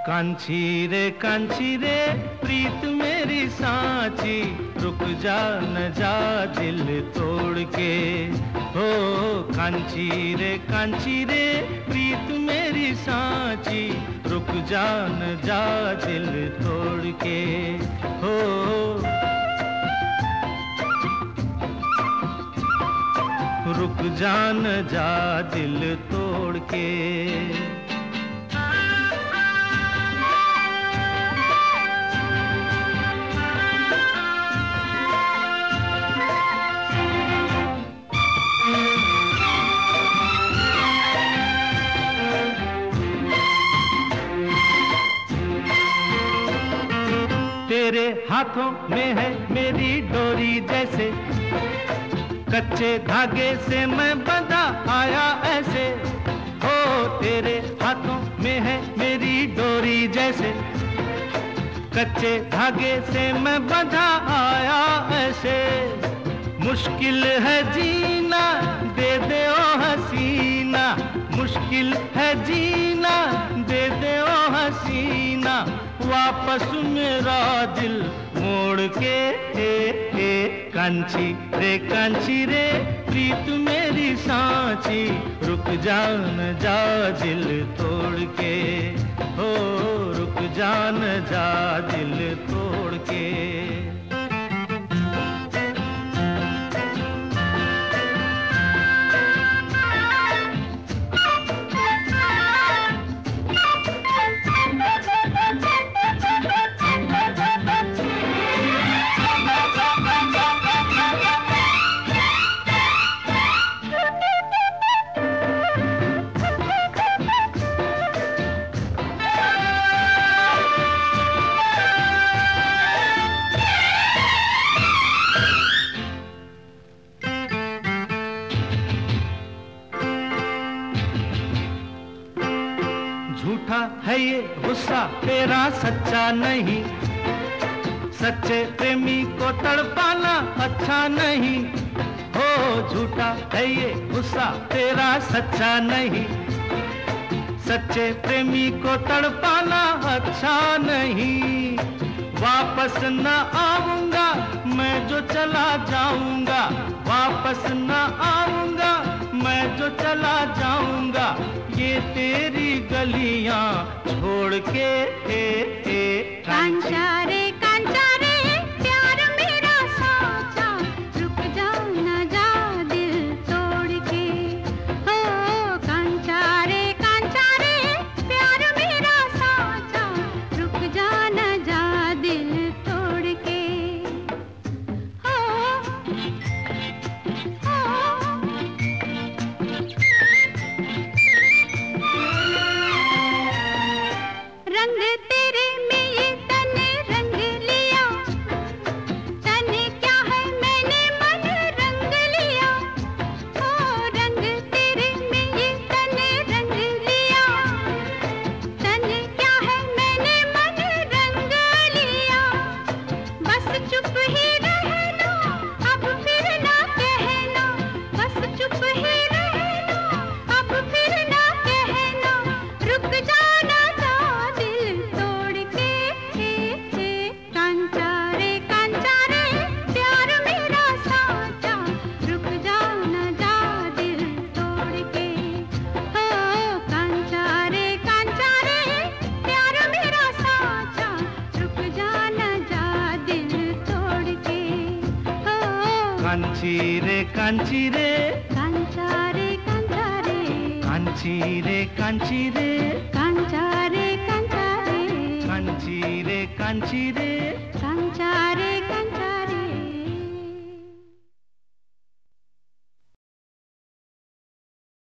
कांची रे प्रीत मेरी सांची, रुक जा न जा दिल तोड़ के। हो कांची रे प्रीत मेरी सांची, रुक जा न जा दिल तोड़ के। हो रुक जा न जा दिल तोड़ के। तेरे हाथों में है मेरी डोरी जैसे, कच्चे धागे से मैं बंधा आया ऐसे। हो तेरे हाथों में है मेरी डोरी जैसे, कच्चे धागे से मैं बंधा आया ऐसे। मुश्किल है जीना दे दे ओ हसीना, मुश्किल है जीना दे दे ओ हसीना, वापस मेरा दिल मोड़ के। कांची रे प्रीत मेरी सांची, रुक जा न जा दिल तोड़ के। हो रुक जा न जा दिल तोड़ के। झूठा है ये गुस्सा तेरा सच्चा नहीं, सच्चे प्रेमी को तड़पाना अच्छा नहीं। हो झूठा है ये गुस्सा तेरा सच्चा नहीं, सच्चे प्रेमी को तड़पाना अच्छा नहीं। वापस न आऊंगा मैं जो चला जाऊंगा, वापस न आऊंगा मैं जो चला जाऊंगा, ये तेरी गलियां छोड़ के। कांचा रे प्यार मेरा साचा, रुक जा न जा दिल तोड़ के। हो कांचा रे प्यार मेरा साचा, रुक जा न जा दिल तोड़ के। हो रंग तेरे में ये तन रंग लिया, तन क्या है मैंने मन रंग लिया। ओ रंग तेरे में ये तन रंग लिया, तन क्या है मैंने मन रंग लिया। बस चुप ही रहना अब फिर ना कहना, बस चुप ही रहना अब फिर ना कहना, रुक जाना कांची रे कांचा रे कांची रे कांची रे कांचा रे कांची रे कांची रे कांचा रे कांचा